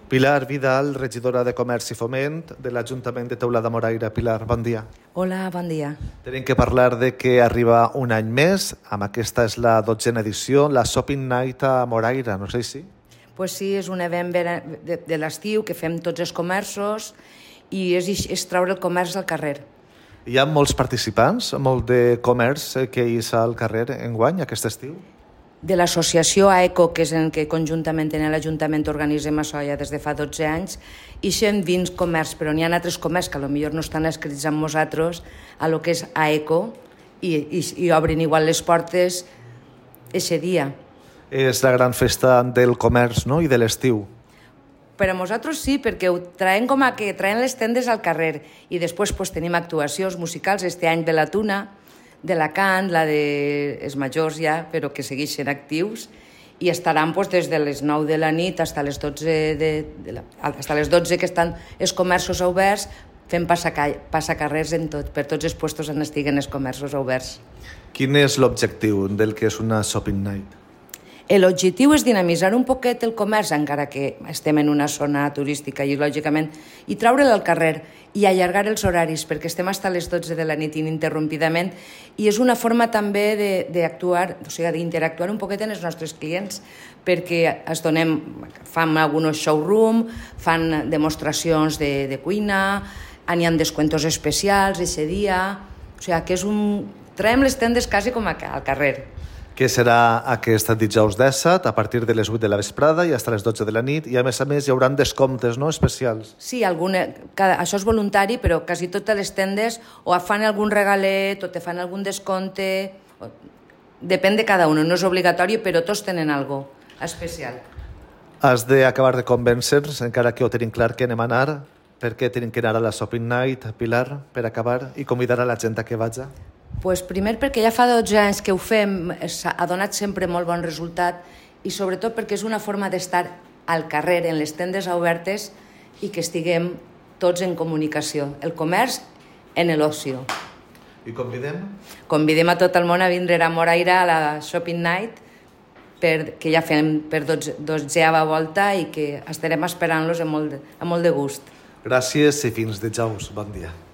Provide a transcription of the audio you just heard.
Pilar Vidal, regidora de Comerç i Foment de l'Ajuntament de Teulada-Moraira. Pilar, bon dia. Hola, bon dia. Tenim que parlar de que arriba un any més, amb aquesta és la 12a edició, la Shopping Night a Moraira, no sé si? Pues sí, és un event de l'estiu que fem tots els comerços i és treure el comerç al carrer. Hi ha molts participants, molt de comerç que hi és al carrer enguany, aquest estiu? De l'associació AECO, que és en què conjuntament en l'Ajuntament organitzem això ja des de fa 12 anys, i 120 comerç, però n'hi ha altres comerç que potser no estan escrits amb nosaltres a lo que és AECO i obrin igual les portes eixe dia. És la gran festa del comerç, no?, i de l'estiu. Per a nosaltres sí, perquè ho traiem com a que traiem les tendes al carrer i després tenim actuacions musicals. Este any ve la Tuna, de Alacant, la de els majors ja, però que segueixen actius, i estaran des de les 9 de la nit fins a les 12 que estan els comerços oberts, fent passacarrers per tots els puestos on estiguen els comerços oberts. Quin és l'objectiu del que és una Shopping Night? L'objectiu és dinamitzar un poquet el comerç, encara que estem en una zona turística i, lògicament, i treure'l al carrer i allargar els horaris, perquè estem fins a les 12 de la nit ininterrompidament, i és una forma també d'actuar, o sigui, d'interactuar un poquet amb els nostres clients, perquè fan alguns showroom, fan demostracions de cuina, n'hi ha descuentos especials aquest dia, o sigui, que traiem les tendes quasi com al carrer. Que serà aquest dijous 17 a partir de les 8 de la vesprada i fins a les 12 de la nit, i a més hi haurà descomptes, no?, especials. Sí, això és voluntari, però quasi totes les tendes o fan algun regalet o te fan algun descompte, depèn de cada un, no és obligatori, però tots tenen alguna cosa especial. Has d'acabar de convèncer-nos, encara que ho tenim clar que anem a anar, perquè tenim que anar a la Shopping Night, Pilar, per acabar, i convidar a la gent a que vagi. Pues primer perquè ja fa 12 anys que ho fem, ha donat sempre molt bon resultat, i sobretot perquè és una forma d'estar al carrer, en les tendes obertes, i que estiguem tots en comunicació, el comerç en l'ocio. I convidem? Convidem a tot el món a vindre a Moraira a la Shopping Night, que ja fem per 12a volta i que estarem esperant-los amb molt de gust. Gràcies i fins dijous. Bon dia.